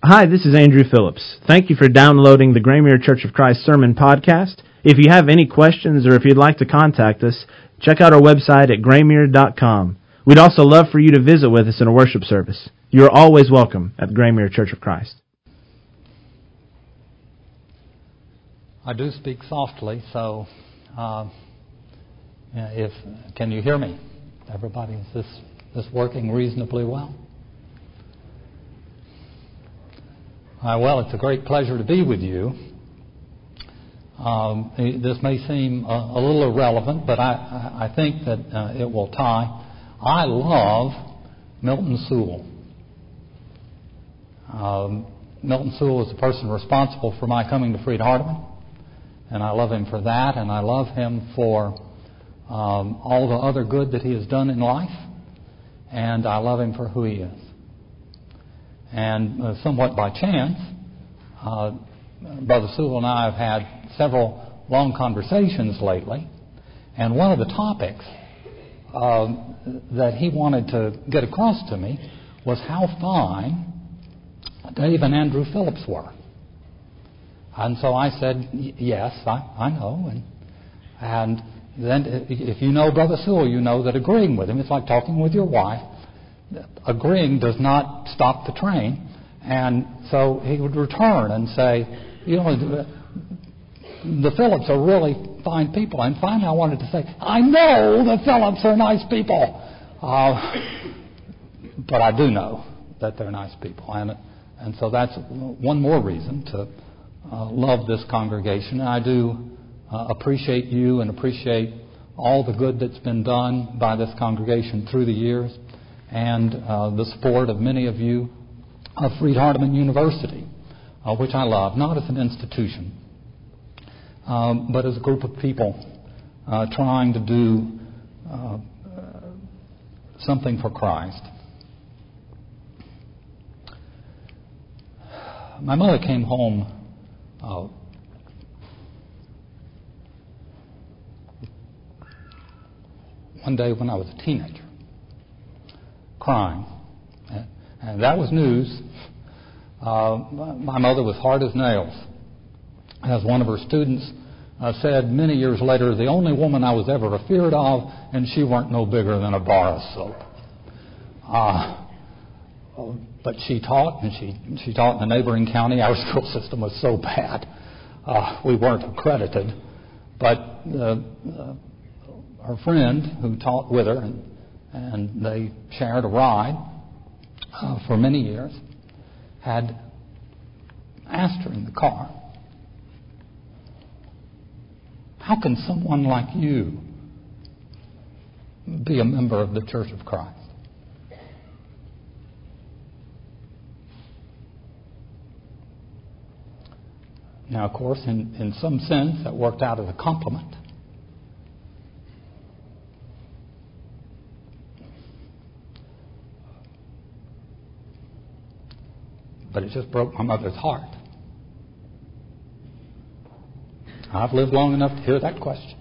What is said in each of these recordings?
Hi, this is Andrew Phillips. Thank you for downloading the Graymere Church of Christ Sermon Podcast. If you have any questions or if you'd like to contact us, check out our website at graymere.com. We'd also love for you to visit with us in a worship service. You are always welcome at Graymere Church of Christ. I do speak softly, so can you hear me? Everybody, is this working reasonably well? Well, it's a great pleasure to be with you. This may seem a little irrelevant, but I think that it will tie. I love Milton Sewell. Milton Sewell is the person responsible for my coming to Freed-Hardeman, and I love him for that, and I love him for all the other good that he has done in life, and I love him for who he is. And somewhat by chance, Brother Sewell and I have had several long conversations lately, and one of the topics that he wanted to get across to me was how fine Dave and Andrew Phillips were. And so I said, yes, I know. And then if you know Brother Sewell, you know that agreeing with him, it's like talking with your wife. Agreeing does not stop the train. And so he would return and say, you know, the Phillips are really fine people. And finally I wanted to say, I know the Phillips are nice people. But I do know that they're nice people. And so that's one more reason to love this congregation. And I do appreciate you and appreciate all the good that's been done by this congregation through the years, and the support of many of you of Freed-Hardeman University, which I love, not as an institution, but as a group of people trying to do something for Christ. My mother came home one day when I was a teenager, crying. And that was news. My mother was hard as nails. As one of her students said many years later, the only woman I was ever afeared of, and she weren't no bigger than a bar of soap. But she taught, and she taught in the neighboring county. Our school system was so bad. We weren't accredited. But her friend who taught with her, and they shared a ride for many years, had asked her in the car, how can someone like you be a member of the Church of Christ? Now, of course, in some sense, that worked out as a compliment. But it just broke my mother's heart. I've lived long enough to hear that question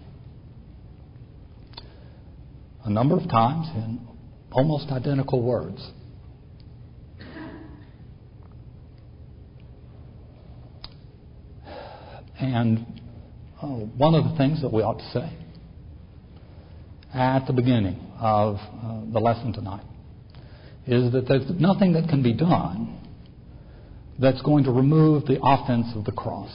a number of times in almost identical words. And one of the things that we ought to say at the beginning of the lesson tonight is that there's nothing that can be done that's going to remove the offense of the cross.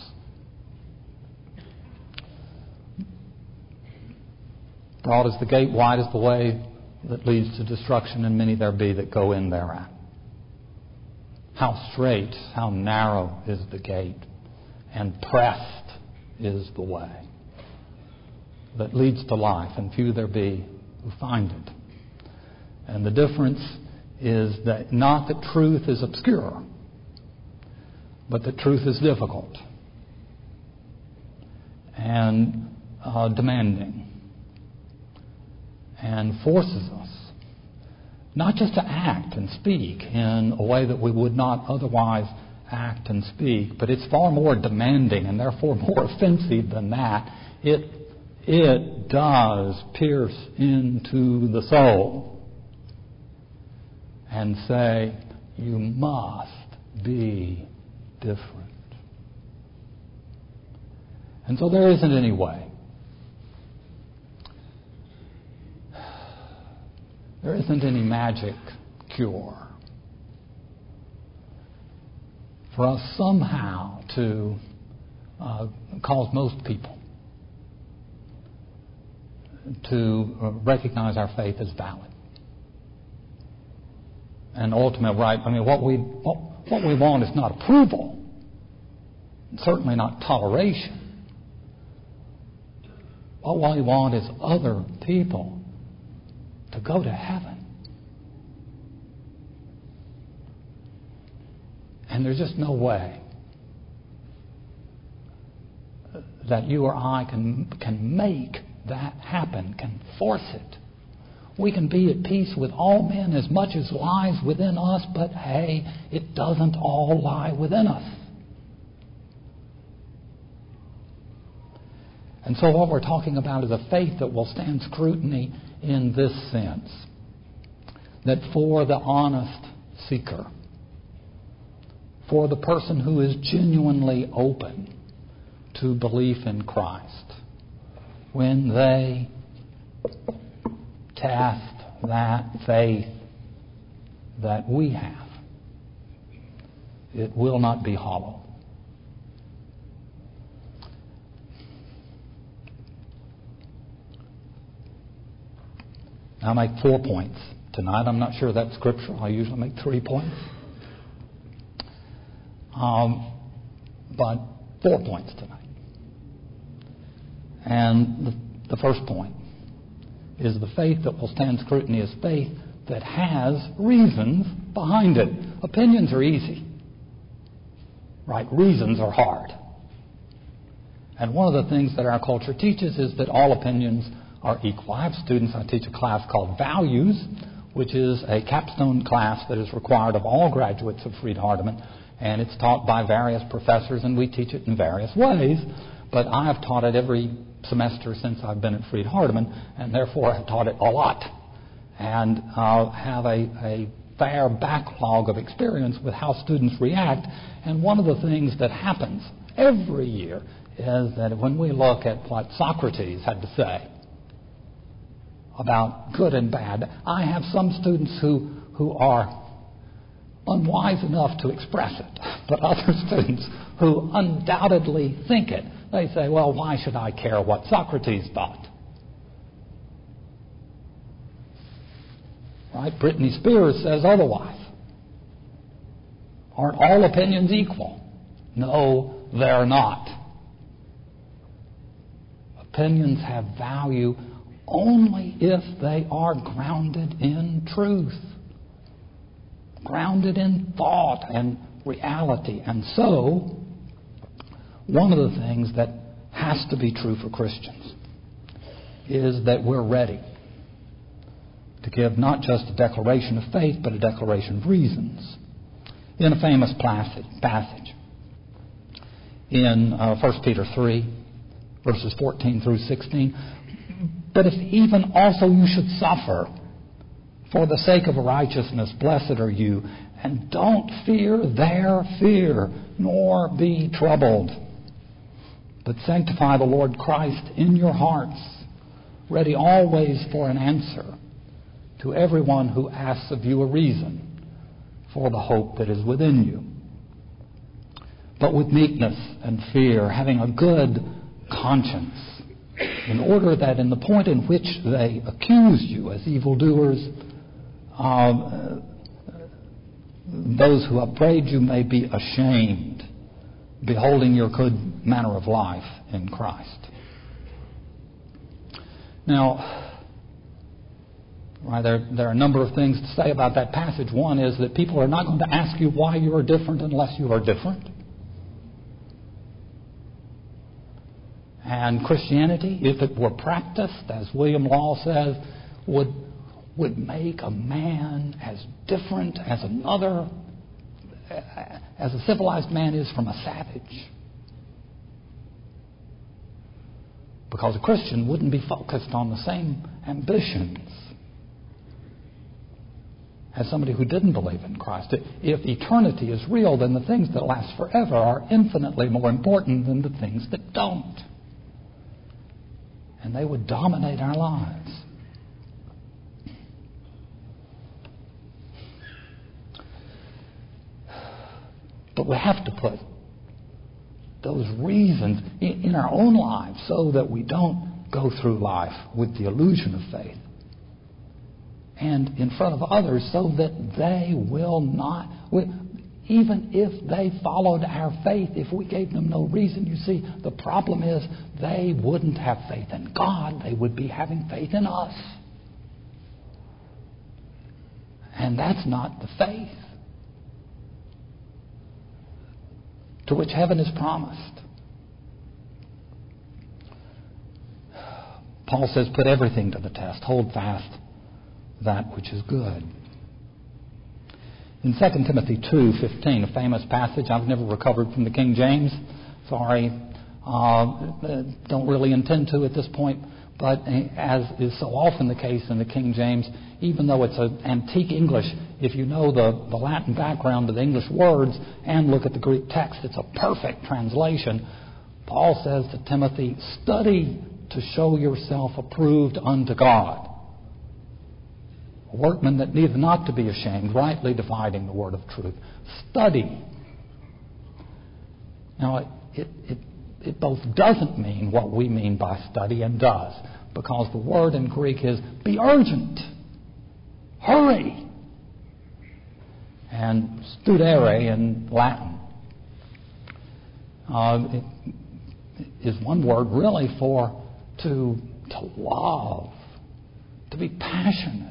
Broad is the gate, wide is the way that leads to destruction, and many there be that go in thereat. How straight, how narrow is the gate, and pressed is the way that leads to life, and few there be who find it. And the difference is that not that truth is obscure, but the truth is difficult and demanding, and forces us not just to act and speak in a way that we would not otherwise act and speak, but it's far more demanding and therefore more offensive than that. It does pierce into the soul and say, you must be different. And so there isn't any way. There isn't any magic cure for us somehow to cause most people to recognize our faith as valid and ultimate right. I mean, what we want is not approval, certainly not toleration. What we want is other people to go to heaven. And there's just no way that you or I can make that happen, can force it. We can be at peace with all men as much as lies within us, but hey, it doesn't all lie within us. And so what we're talking about is a faith that will stand scrutiny in this sense, that for the honest seeker, for the person who is genuinely open to belief in Christ, when they test that faith that we have, it will not be hollow. I'll make 4 points tonight. I'm not sure that's scriptural. I usually make 3 points. But 4 points tonight. And the first point is the faith that will stand scrutiny is faith that has reasons behind it. Opinions are easy, right? Reasons are hard. And one of the things that our culture teaches is that all opinions are equal. I have students, I teach a class called Values, which is a capstone class that is required of all graduates of Freed-Hardeman, and it's taught by various professors, and we teach it in various ways, but I have taught it every semester since I've been at Freed-Hardeman, and therefore have taught it a lot, and have a fair backlog of experience with how students react. And one of the things that happens every year is that when we look at what Socrates had to say about good and bad, I have some students who are unwise enough to express it, but other students who undoubtedly think it. They say, well, why should I care what Socrates thought? Right? Britney Spears says otherwise. Aren't all opinions equal? No, they're not. Opinions have value only if they are grounded in truth, grounded in thought and reality. And so, one of the things that has to be true for Christians is that we're ready to give not just a declaration of faith, but a declaration of reasons. In a famous passage in 1 Peter 3, verses 14 through 16, but if even also you should suffer for the sake of righteousness, blessed are you, and don't fear their fear, nor be troubled, but sanctify the Lord Christ in your hearts, ready always for an answer to everyone who asks of you a reason for the hope that is within you. But with meekness and fear, having a good conscience, in order that in the point in which they accuse you as evildoers, those who upbraid you may be ashamed, beholding your good manner of life in Christ. Now, right, there are a number of things to say about that passage. One is that people are not going to ask you why you are different unless you are different. And Christianity, if it were practiced, as William Law says, would make a man as different as another, as a civilized man is from a savage. Because a Christian wouldn't be focused on the same ambitions as somebody who didn't believe in Christ. If eternity is real, then the things that last forever are infinitely more important than the things that don't. And they would dominate our lives. But we have to put those reasons in our own lives so that we don't go through life with the illusion of faith. And in front of others so that they will not, even if they followed our faith, if we gave them no reason, you see, the problem is they wouldn't have faith in God. They would be having faith in us. And that's not the faith to which heaven is promised. Paul says, put everything to the test. Hold fast that which is good. In 2 Timothy 2:15, a famous passage I've never recovered from the King James. Sorry. Don't really intend to at this point. But as is so often the case in the King James, even though it's an antique English, if you know the Latin background of the English words and look at the Greek text, it's a perfect translation. Paul says to Timothy, study to show yourself approved unto God. A workman that needeth not to be ashamed, rightly dividing the word of truth. Study. Now, it both doesn't mean what we mean by study and does, because the word in Greek is be urgent, hurry. And studere in Latin is one word really for to love, to be passionate.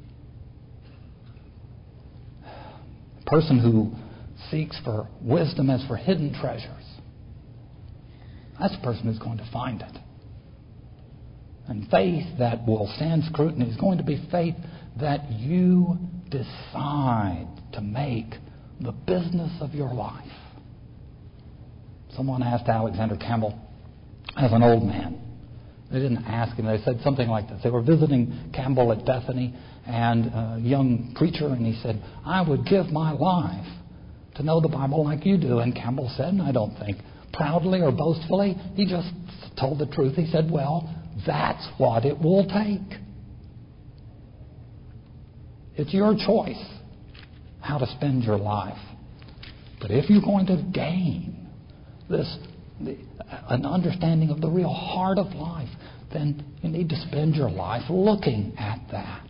A person who seeks for wisdom as for hidden treasures, that's a person who's going to find it. And faith that will stand scrutiny is going to be faith that you decide to make the business of your life. Someone asked Alexander Campbell as an old man. They didn't ask him. They said something like this. They were visiting Campbell at Bethany, and a young preacher, and he said, I would give my life to know the Bible like you do. And Campbell said, and I don't think proudly or boastfully, he just told the truth. He said, well, that's what it will take. It's your choice how to spend your life. But if you're going to gain an understanding of the real heart of life, then you need to spend your life looking at that.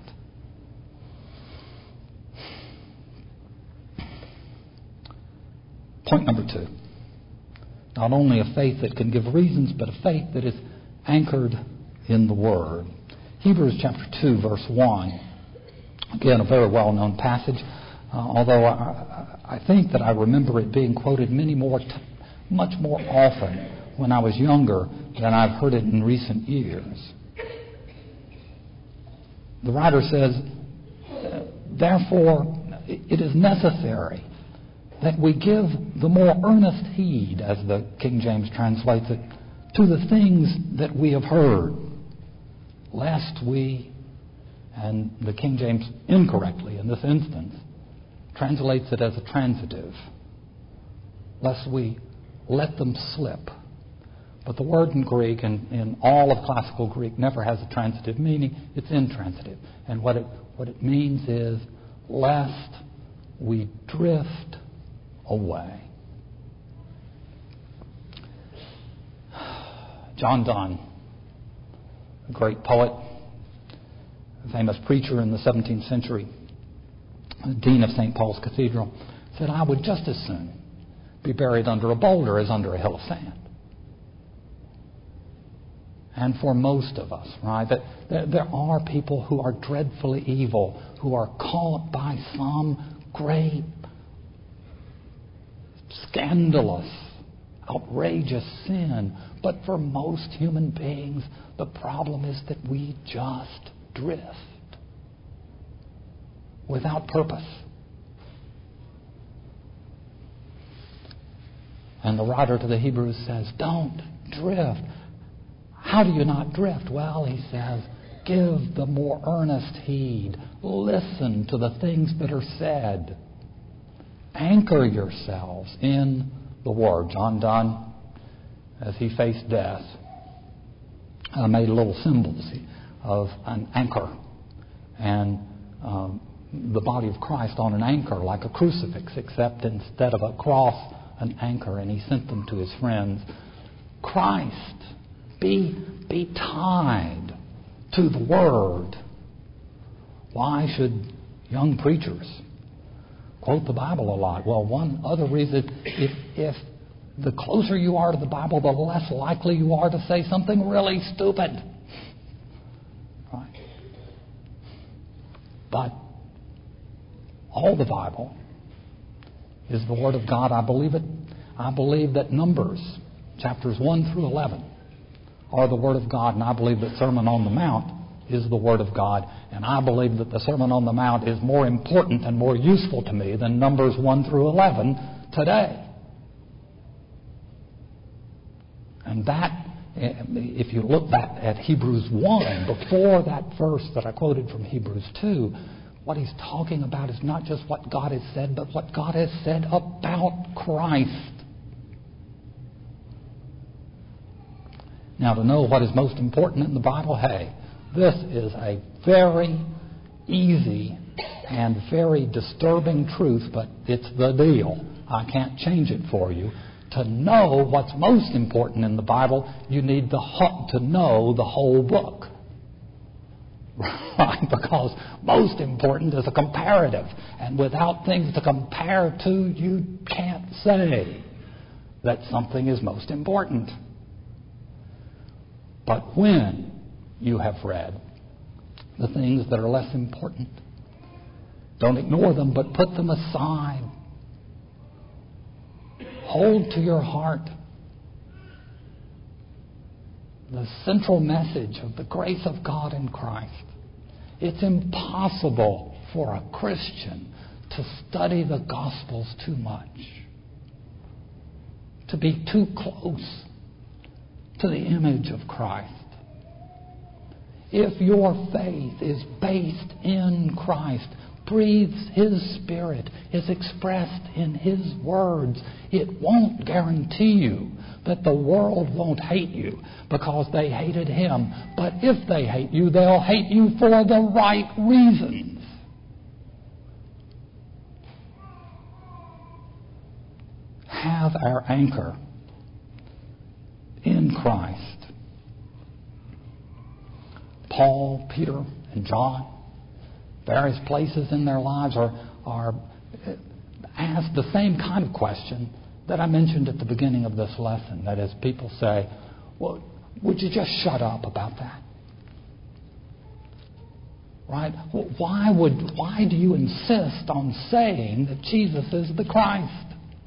Point number 2. Not only a faith that can give reasons, but a faith that is anchored in the Word. Hebrews chapter 2, verse 1. Again, a very well-known passage, although I think that I remember it being quoted much more often when I was younger than I've heard it in recent years. The writer says, therefore, it is necessary that we give the more earnest heed, as the King James translates it, to the things that we have heard, lest we, and the King James incorrectly in this instance, translates it as a transitive, lest we let them slip. But the word in Greek, and in all of classical Greek, never has a transitive meaning. It's intransitive. And what it means is, lest we drift away. John Donne, a great poet, a famous preacher in the 17th century, dean of St. Paul's Cathedral, said, I would just as soon be buried under a boulder as under a hill of sand. And for most of us, right, that there are people who are dreadfully evil, who are caught by some great, scandalous, outrageous sin. But for most human beings, the problem is that we just drift without purpose. And the writer to the Hebrews says, don't drift. How do you not drift? Well, he says, Give the more earnest heed. Listen to the things that are said. Anchor yourselves in the Word. John Donne, as he faced death, made little symbols of an anchor and the body of Christ on an anchor like a crucifix, except instead of a cross, an anchor, and he sent them to his friends. Christ, be tied to the Word. Why should young preachers quote the Bible a lot? Well, one other reason, if the closer you are to the Bible, the less likely you are to say something really stupid. Right? But all the Bible is the Word of God. I believe it. I believe that Numbers, chapters 1 through 11, are the Word of God, and I believe that Sermon on the Mount is the Word of God, and I believe that the Sermon on the Mount is more important and more useful to me than Numbers 1 through 11 today. And that, if you look back at Hebrews 1, before that verse that I quoted from Hebrews 2, what he's talking about is not just what God has said, but what God has said about Christ. Now, to know what is most important in the Bible, hey, this is a very easy and very disturbing truth, but it's the deal. I can't change it for you. To know what's most important in the Bible, you need to know the whole book. Right? Because most important is a comparative. And without things to compare to, you can't say that something is most important. But when you have read the things that are less important, don't ignore them, but put them aside. Hold to your heart the central message of the grace of God in Christ. It's impossible for a Christian to study the Gospels too much, to be too close to the image of Christ. If your faith is based in Christ, breathes His Spirit, is expressed in His words, it won't guarantee you that the world won't hate you because they hated Him. But if they hate you, they'll hate you for the right reasons. Have our anchor in Christ. Paul, Peter, and John, various places in their lives are asked the same kind of question that I mentioned at the beginning of this lesson. That is, people say, well, would you just shut up about that? Right? Why do you insist on saying that Jesus is the Christ?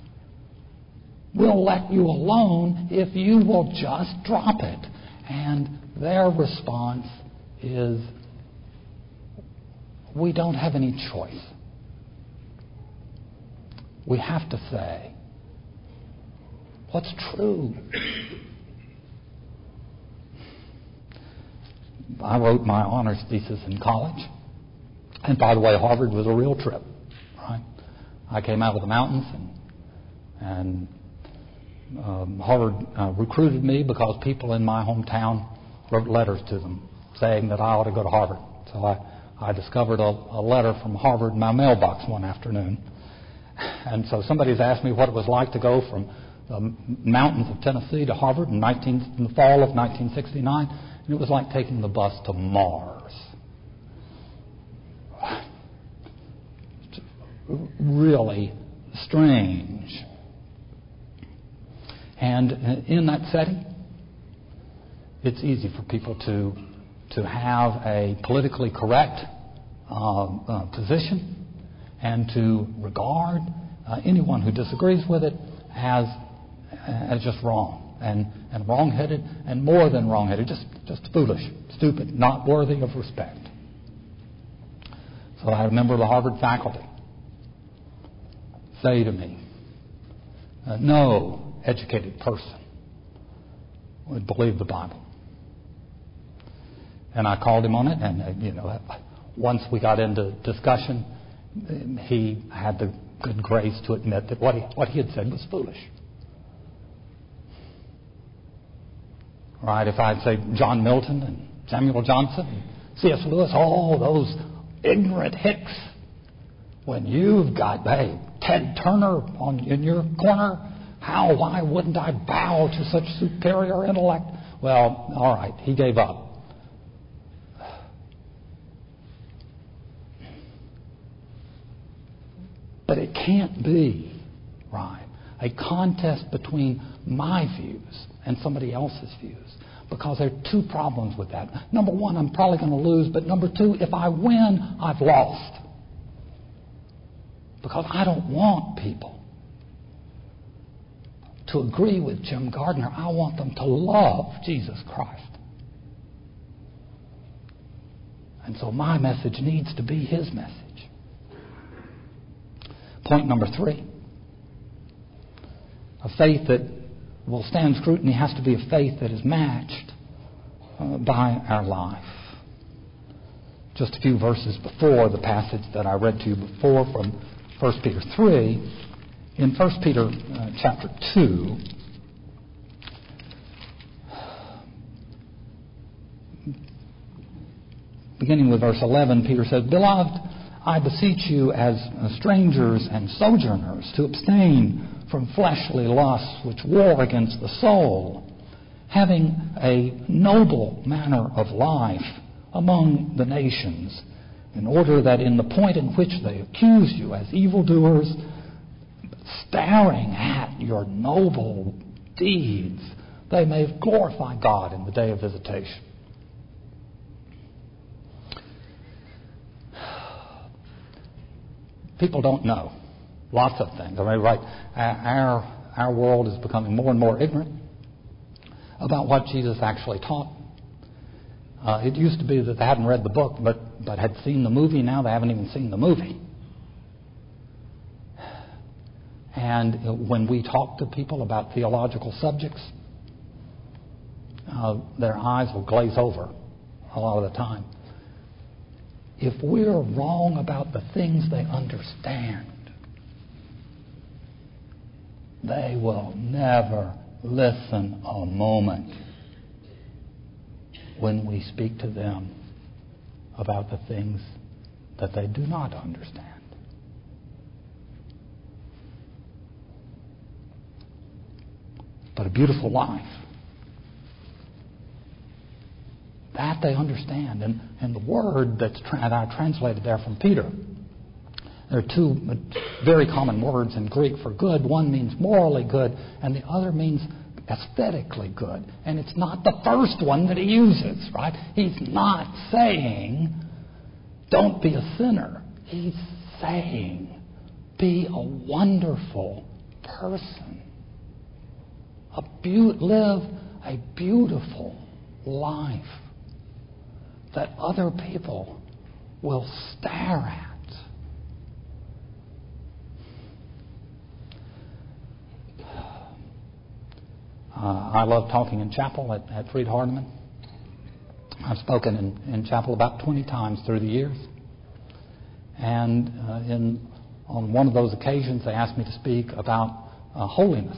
We'll let you alone if you will just drop it. And their response is, we don't have any choice. We have to say what's true. I wrote my honors thesis in college. And by the way, Harvard was a real trip. Right? I came out of the mountains and Harvard recruited me because people in my hometown wrote letters to them saying that I ought to go to Harvard. So I discovered a letter from Harvard in my mailbox one afternoon. And so somebody's asked me what it was like to go from the mountains of Tennessee to Harvard in the fall of 1969. And it was like taking the bus to Mars. Really strange. And in that setting, it's easy for people to have a politically correct position and to regard anyone who disagrees with it as just wrong and wrong-headed and more than wrong-headed, just foolish, stupid, not worthy of respect. So I had a member of the Harvard faculty say to me, no educated person would believe the Bible. And I called him on it, and once we got into discussion, he had the good grace to admit that what he had said was foolish. Right? If I'd say John Milton and Samuel Johnson and C.S. Lewis, all those ignorant hicks, when you've got, Ted Turner in your corner, why wouldn't I bow to such superior intellect? Well, all right, he gave up. But it can't be, right, a contest between my views and somebody else's views, because there are two problems with that. Number one, I'm probably going to lose, but number two, if I win, I've lost. Because I don't want people to agree with Jim Gardner. I want them to love Jesus Christ. And so my message needs to be his message. Point number 3. A faith that will stand scrutiny has to be a faith that is matched by our life. Just a few verses before the passage that I read to you before from 1 Peter 3, in 1 Peter chapter 2, beginning with verse 11, Peter says, "Beloved, I beseech you as strangers and sojourners to abstain from fleshly lusts which war against the soul, having a noble manner of life among the nations, in order that in the point in which they accuse you as evildoers, staring at your noble deeds, they may glorify God in the day of visitation." People don't know lots of things. I mean, right? Our world is becoming more and more ignorant about what Jesus actually taught. It used to be that they hadn't read the book, but had seen the movie. Now they haven't even seen the movie. And when we talk to people about theological subjects, their eyes will glaze over a lot of the time. If we're wrong about the things they understand, they will never listen a moment when we speak to them about the things that they do not understand. But a beautiful life, that they understand. And the word that I translated there from Peter, there are two very common words in Greek for good. One means morally good, and the other means aesthetically good. And it's not the first one that he uses, right? He's not saying, don't be a sinner. He's saying, be a wonderful person. Live a beautiful life that other people will stare at. I love talking in chapel at Freed Hardeman. I've spoken in chapel about 20 times through the years. And on one of those occasions, they asked me to speak about holiness.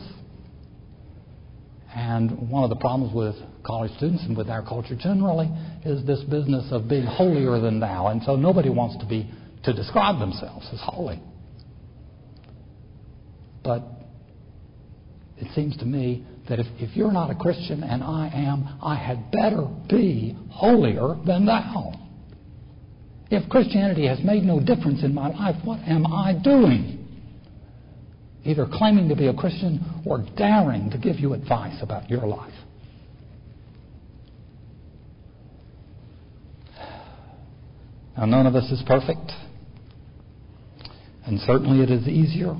And one of the problems with college students and with our culture generally is this business of being holier than thou. And so nobody wants to describe themselves as holy. But it seems to me that if you're not a Christian and I am, I had better be holier than thou. If Christianity has made no difference in my life, what am I doing? Either claiming to be a Christian or daring to give you advice about your life. Now, none of us is perfect. And certainly it is easier,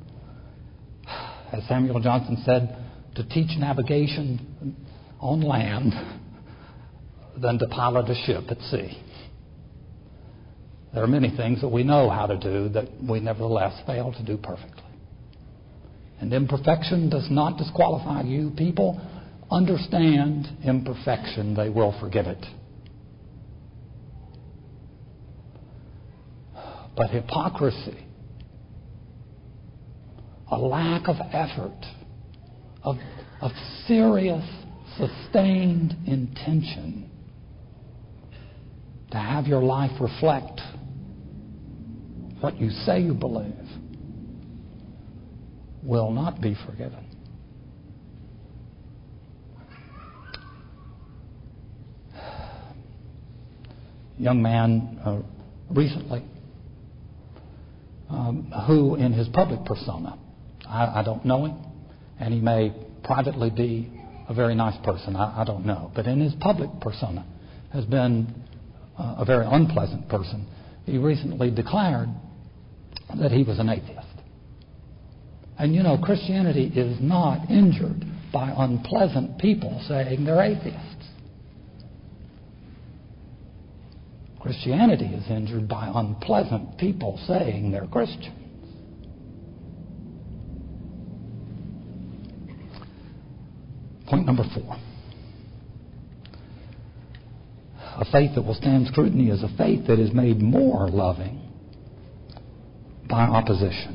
as Samuel Johnson said, to teach navigation on land than to pilot a ship at sea. There are many things that we know how to do that we nevertheless fail to do perfectly. And imperfection does not disqualify you. People understand imperfection. They will forgive it. But hypocrisy, a lack of effort, of serious, sustained intention to have your life reflect what you say you believe, will not be forgiven. Young man recently who in his public persona, I don't know him, and he may privately be a very nice person, I don't know, but in his public persona has been a very unpleasant person. He recently declared that he was an atheist. And you know, Christianity is not injured by unpleasant people saying they're atheists. Christianity is injured by unpleasant people saying they're Christians. Point number 4. A faith that will stand scrutiny is a faith that is made more loving by opposition.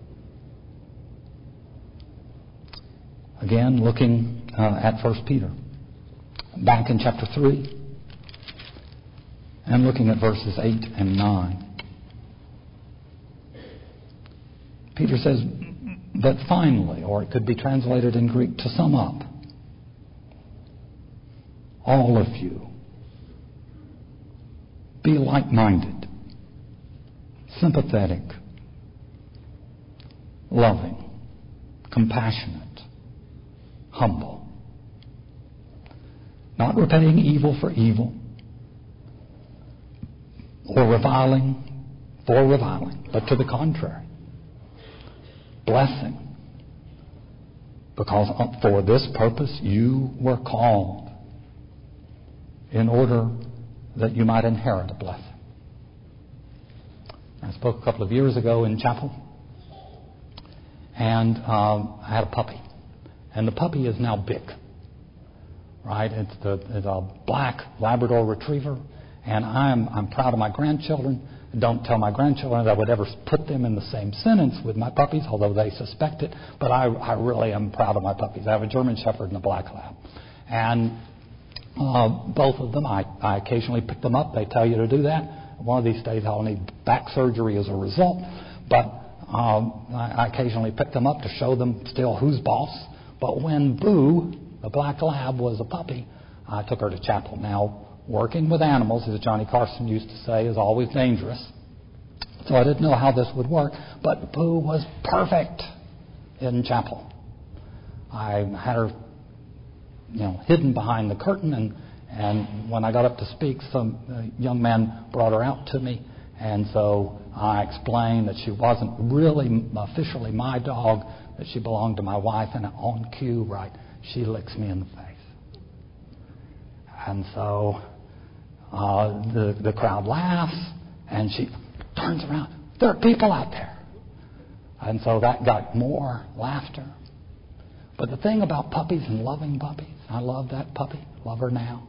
Again, looking at 1 Peter, back in chapter 3, and looking at verses 8 and 9. Peter says, but finally, or it could be translated in Greek, to sum up, all of you, be like-minded, sympathetic, loving, compassionate, humble, not repaying evil for evil, or reviling for reviling, but to the contrary, blessing, because for this purpose you were called, in order that you might inherit a blessing. I spoke a couple of years ago in chapel, and I had a puppy, and the puppy is now big, right? It's a black Labrador Retriever, and I'm proud of my grandchildren. Don't tell my grandchildren that I would ever put them in the same sentence with my puppies, although they suspect it. But I really am proud of my puppies. I have a German Shepherd and a Black Lab, and both of them, I occasionally pick them up. They tell you to do that. One of these days I'll need back surgery as a result. But I occasionally pick them up to show them still who's boss. But when Boo, the Black Lab, was a puppy, I took her to chapel. Now, working with animals, as Johnny Carson used to say, is always dangerous. So I didn't know how this would work. But Boo was perfect in chapel. I had her hidden behind the curtain, and when I got up to speak, some young man brought her out to me, and so I explained that she wasn't really officially my dog, that she belonged to my wife, and on cue, right, she licks me in the face. And so the crowd laughs, and she turns around. There are people out there. And so that got more laughter. But the thing about puppies and loving puppies, I love that puppy, love her now,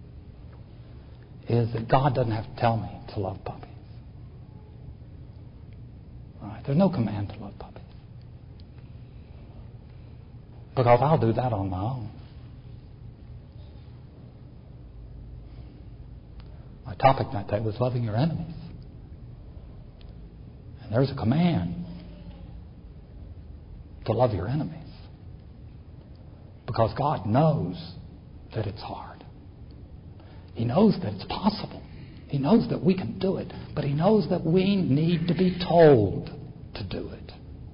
is that God doesn't have to tell me to love puppies. Right? There's no command to love puppies. Because I'll do that on my own. My topic that day was loving your enemies. And there's a command to love your enemies. Because God knows that it's hard. He knows that it's possible. He knows that we can do it. But He knows that we need to be told to do it.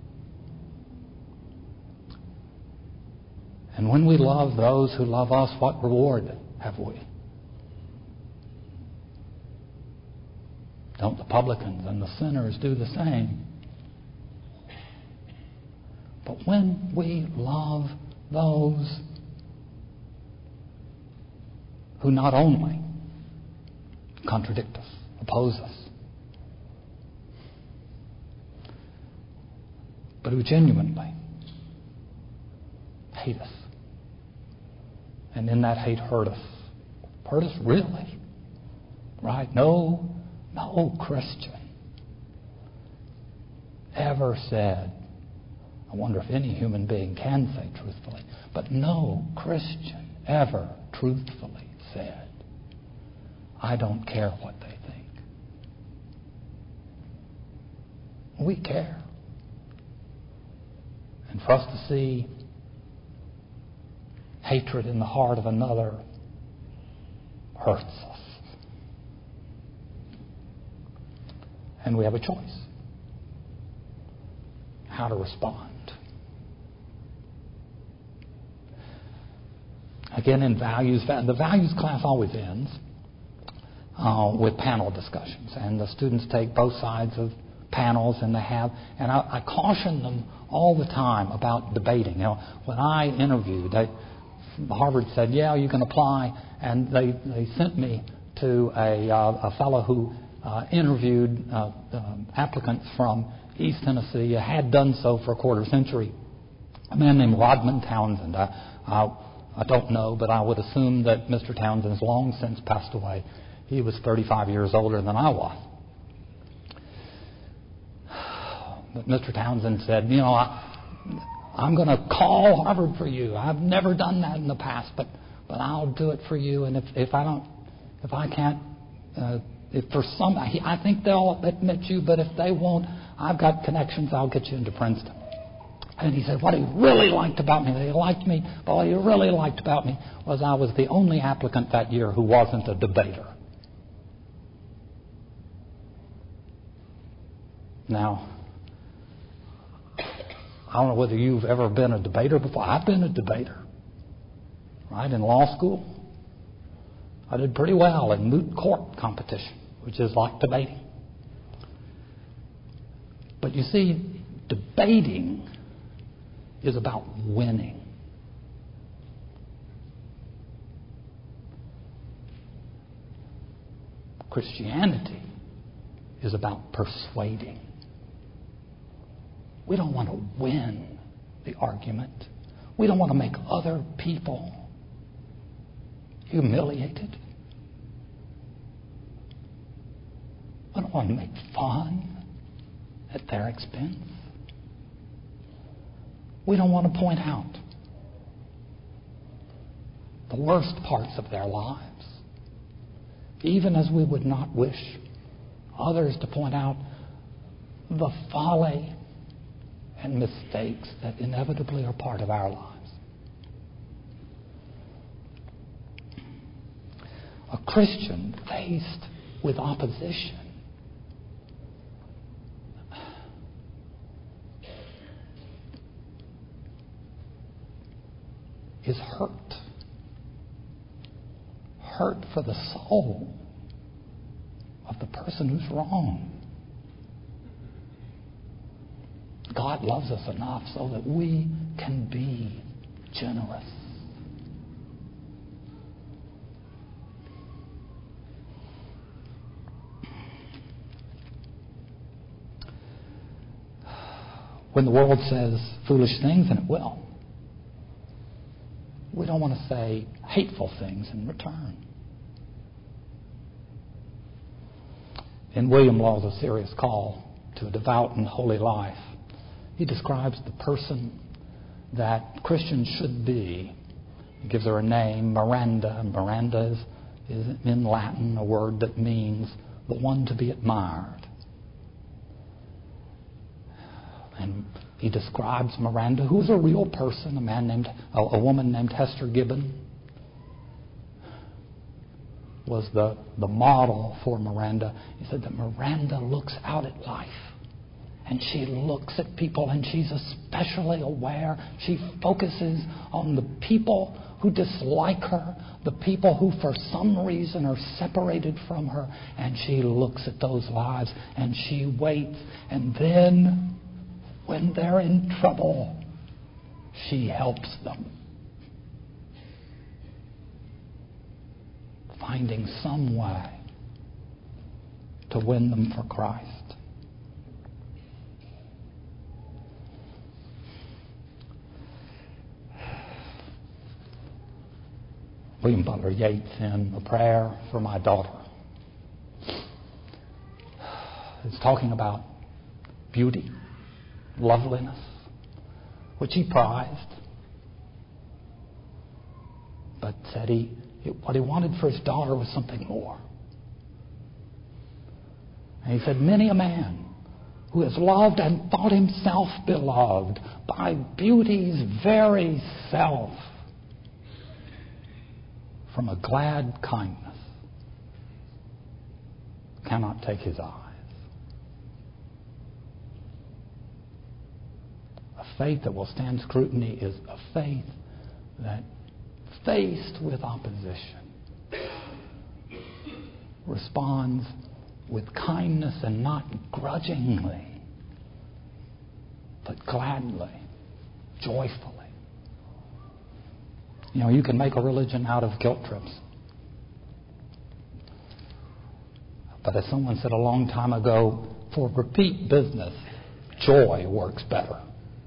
And when we love those who love us, what reward have we? Don't the publicans and the sinners do the same? But when we love those who not only contradict us, oppose us, but who genuinely hate us, and in that hate hurt us really, right? No Christian ever said, I wonder if any human being can say truthfully, but no Christian ever truthfully said, I don't care what they think. We care. And for us to see hatred in the heart of another hurts us. And we have a choice how to respond. Again, in values, the values class always ends with panel discussions, and the students take both sides of panels, and I caution them all the time about debating. When I interviewed, Harvard said, "Yeah, you can apply," and they sent me to a fellow who interviewed applicants from East Tennessee, had done so for a quarter century, a man named Rodman Townsend. I don't know, but I would assume that Mr. Townsend has long since passed away. He was 35 years older than I was. But Mr. Townsend said, I'm going to call Harvard for you. I've never done that in the past, but I'll do it for you. And if for some, I think they'll admit you, but if they won't, I've got connections. I'll get you into Princeton. And he said, what he really liked about me, they liked me, but what he really liked about me was I was the only applicant that year who wasn't a debater. Now, I don't know whether you've ever been a debater before. I've been a debater, right, in law school. I did pretty well in moot court competition, which is like debating. But you see, debating is about winning. Christianity is about persuading. We don't want to win the argument. We don't want to make other people humiliated. We don't want to make fun at their expense. We don't want to point out the worst parts of their lives, even as we would not wish others to point out the folly and mistakes that inevitably are part of our lives. A Christian faced with opposition is hurt for the soul of the person who's wrong. God loves us enough so that we can be generous. When the world says foolish things, and it will, we don't want to say hateful things in return. In William Law's A Serious Call to a Devout and Holy Life, he describes the person that Christians should be. He gives her a name, Miranda. Miranda is in Latin a word that means the one to be admired. And he describes Miranda, who was a real person, a woman named Hester Gibbon was the model for Miranda. He said that Miranda looks out at life, and she looks at people, and she's especially aware. She focuses on the people who dislike her, the people who for some reason are separated from her, and she looks at those lives, and she waits, and then when they're in trouble, she helps them, finding some way to win them for Christ. William Butler Yeats, in A Prayer for My Daughter, is talking about beauty loveliness, which he prized, but said what he wanted for his daughter was something more. And he said, many a man who has loved and thought himself beloved by beauty's very self, from a glad kindness cannot take his eyes. A faith that will stand scrutiny is a faith that, faced with opposition, responds with kindness and not grudgingly, but gladly, joyfully. You know, you can make a religion out of guilt trips. But as someone said a long time ago, for repeat business, joy works better.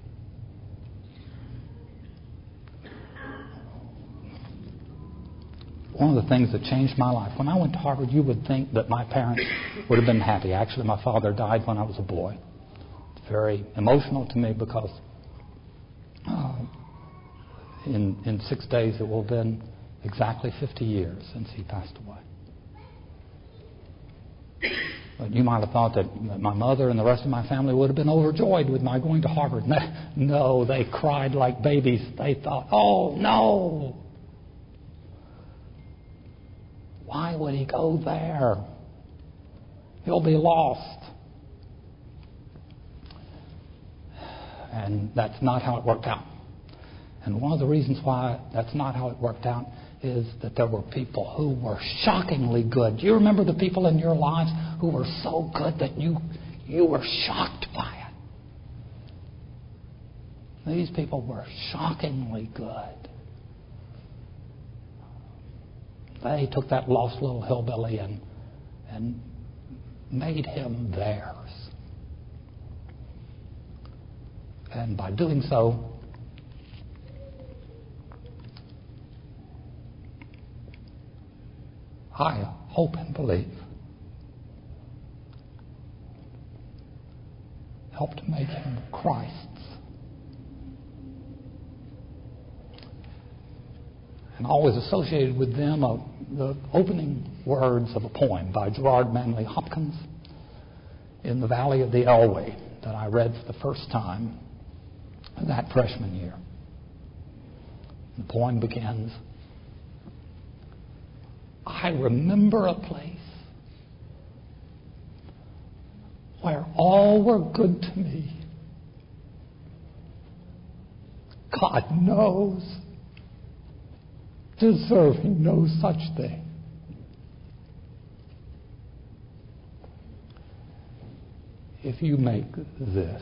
One of the things that changed my life, when I went to Harvard, you would think that my parents would have been happy. Actually, my father died when I was a boy. It's very emotional to me because in 6 days it will have been exactly 50 years since he passed away. But you might have thought that my mother and the rest of my family would have been overjoyed with my going to Harvard. No, they cried like babies. They thought, oh, no. Why would he go there? He'll be lost. And that's not how it worked out. And one of the reasons why that's not how it worked out is that there were people who were shockingly good. Do you remember the people in your lives who were so good that you were shocked by it? These people were shockingly good. They took that lost little hillbilly and made him theirs. And by doing so, I hope and believe helped make him Christ's. And always associated with them the opening words of a poem by Gerard Manley Hopkins in the Valley of the Elway that I read for the first time that freshman year. The poem begins, I remember a place where all were good to me. God knows, deserving no such thing. If you make this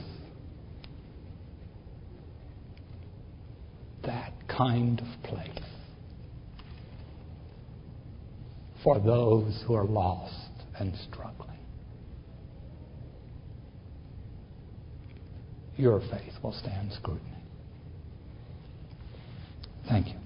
that kind of place for those who are lost and struggling, your faith will stand scrutiny. Thank you.